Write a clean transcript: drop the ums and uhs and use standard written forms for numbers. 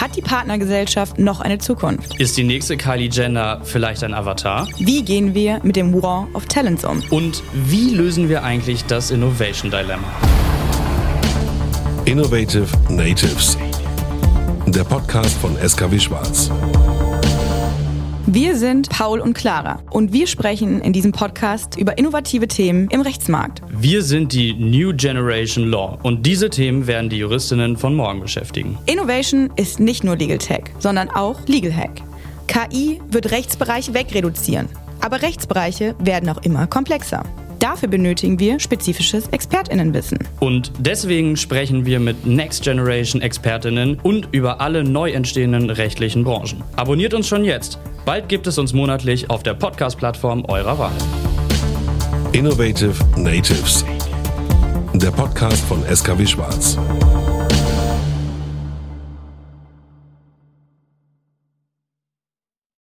Hat die Partnergesellschaft noch eine Zukunft? Ist die nächste Kylie Jenner vielleicht ein Avatar? Wie gehen wir mit dem War of Talents um? Und wie lösen wir eigentlich das Innovation Dilemma? Innovative Natives. Der Podcast von SKW Schwarz. Wir sind Paul und Clara und wir sprechen in diesem Podcast über innovative Themen im Rechtsmarkt. Wir sind die New Generation Law und diese Themen werden die Juristinnen von morgen beschäftigen. Innovation ist nicht nur Legal Tech, sondern auch Legal Hack. KI wird Rechtsbereiche wegreduzieren, aber Rechtsbereiche werden auch immer komplexer. Dafür benötigen wir spezifisches ExpertInnenwissen. Und deswegen sprechen wir mit Next Generation ExpertInnen und über alle neu entstehenden rechtlichen Branchen. Abonniert uns schon jetzt. Bald gibt es uns monatlich auf der Podcast-Plattform eurer Wahl. Innovative Natives. Der Podcast von SKW Schwarz.